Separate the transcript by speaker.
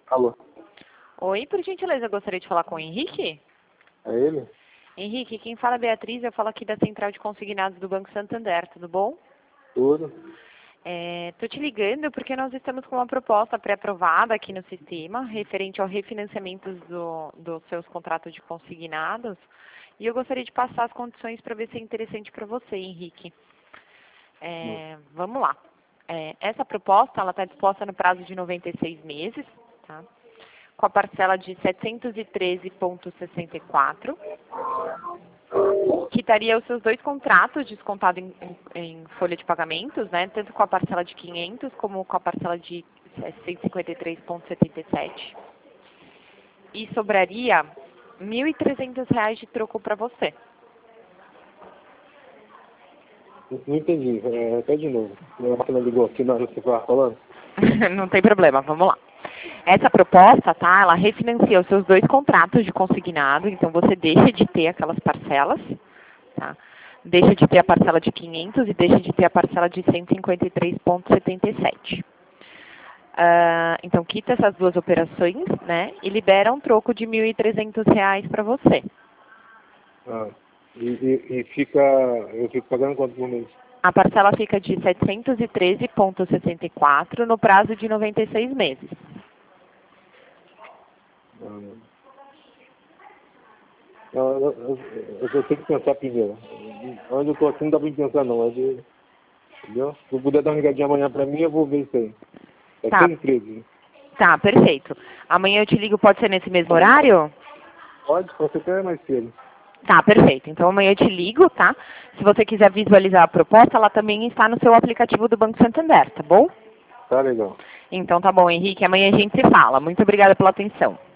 Speaker 1: Alô,
Speaker 2: Oi, por gentileza, eu gostaria de falar com o Henrique.
Speaker 1: é ele?
Speaker 2: Henrique, quem fala é Beatriz, eu falo aqui da Central de Consignados do Banco Santander, tudo bom?
Speaker 1: Tudo?
Speaker 2: Tô te ligando porque nós estamos com uma proposta pré-aprovada aqui no sistema, referente ao refinanciamento dos seus contratos de consignados, e eu gostaria de passar as condições para ver se é interessante para você, Henrique. Vamos lá. Essa proposta, ela está disposta no prazo de 96 meses, tá? Com a parcela de 713,64, quitaria os seus dois contratos descontados em folha de pagamentos, né? Tanto com a parcela de 500 como com a parcela de 153,77. E sobraria R$ 1.300 de troco para você.
Speaker 1: Não entendi. Até de novo. Minha máquina ligou aqui na hora que você estava falando.
Speaker 2: Não tem problema, vamos lá. Essa proposta, tá, ela refinancia os seus dois contratos de consignado, então você deixa de ter aquelas parcelas, tá? Deixa de ter a parcela de 500 e deixa de ter a parcela de 153,77. Então, quita essas duas operações, né, e libera um troco de R$ 1.300 para você.
Speaker 1: E eu fico pagando quanto por mês?
Speaker 2: A parcela fica de 713,64 no prazo de 96 meses.
Speaker 1: Eu tenho que pensar primeiro. Onde eu estou aqui não dá para pensar não. Entendeu? Se eu puder dar uma ligadinha amanhã para mim, eu vou ver isso aí.
Speaker 2: Tá.
Speaker 1: 6h13.
Speaker 2: Tá, perfeito. Amanhã eu te ligo, pode ser nesse mesmo horário?
Speaker 1: Pode, você até mais cedo.
Speaker 2: Tá, perfeito. Então amanhã eu te ligo, tá? Se você quiser visualizar a proposta, ela também está no seu aplicativo do Banco Santander, tá bom?
Speaker 1: Tá legal.
Speaker 2: Então tá bom, Henrique. Amanhã a gente se fala. Muito obrigada pela atenção.